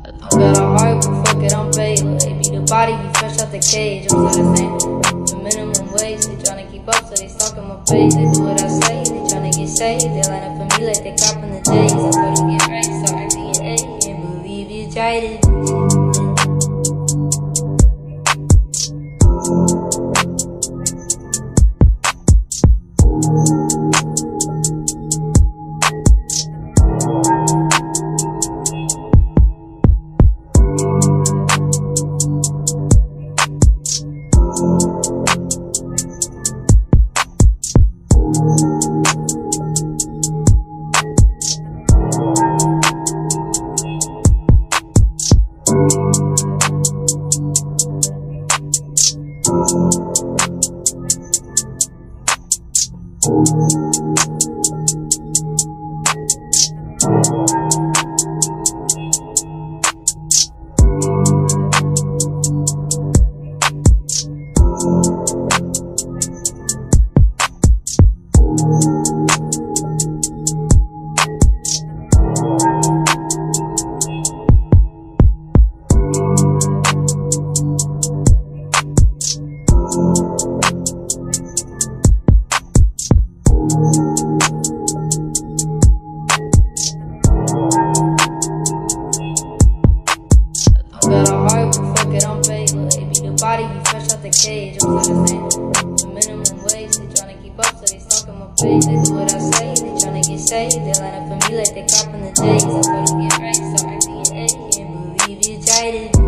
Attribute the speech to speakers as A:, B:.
A: Got a heart, but fuck it, I'm paid. Baby, the body be fresh out the cage. I'm still the same. The minimum wage, they tryna keep up, so they stalking my page. They do what I say, they tryna get saved. They line up for me like they copping the days. I told them get right, so I get A. Can't believe you tried it. Got a heart, but fuck it, I'm paid. Baby, the body be fresh out the cage. I'm still the same. The minimum wage, they tryna keep up, so they stalking my page. They do what I say, they tryna get saved. They line up for me like they copping the days. I told them get right, so I get A. Can't believe you tried it.